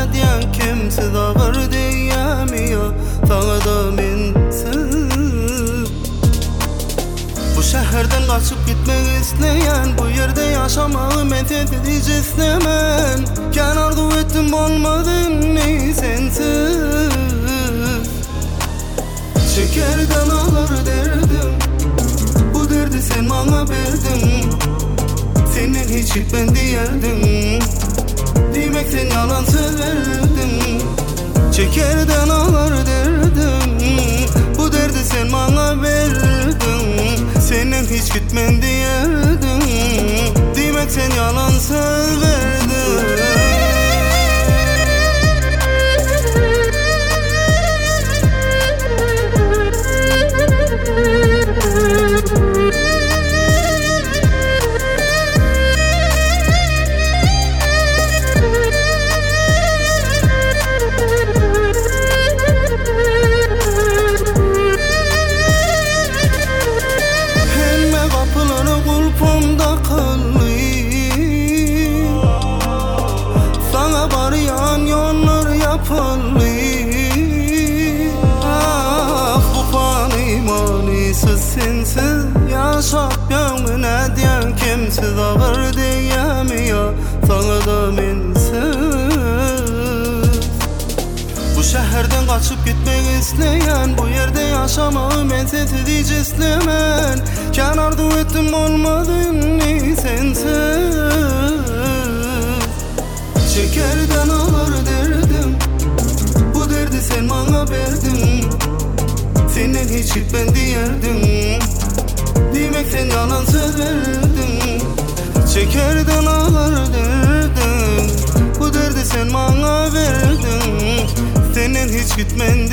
ne diyen kimse dağır diyemiyor. Sana da minsiz. Bu şehirden kaçıp gitmek isteyen, bu yerde yaşamağı medet edeceğiz hemen. Kenarda ettim olmadın ne sensiz. Şekerden ağlar derdim, bu derdi sen bana verdin. Senin hiç gitmen diyerdim, demek sen yalan söz verdin. Şekerden ağlar derdim, bu derdi sen bana verdin. Senin hiç gitmen diyerdim, demek sen yalan söz verdin. Sensiz yaşayamam ne diyen kimse dağır diyemiyor. Sana da minsiz. Bu şehirden kaçıp gitmek isteyen, bu yerde yaşamağı medet edeceğiz hemen. Kenarda ettim olmadın ne sensiz. Şekerden ağlar derdim, bu derdi sen bana verdin. Senin hiç gitmen diyerdim, demek sen yalan söz verdin. Şekerden ağlar derdim, bu derdi sen bana verdin. Senin hiç gitmen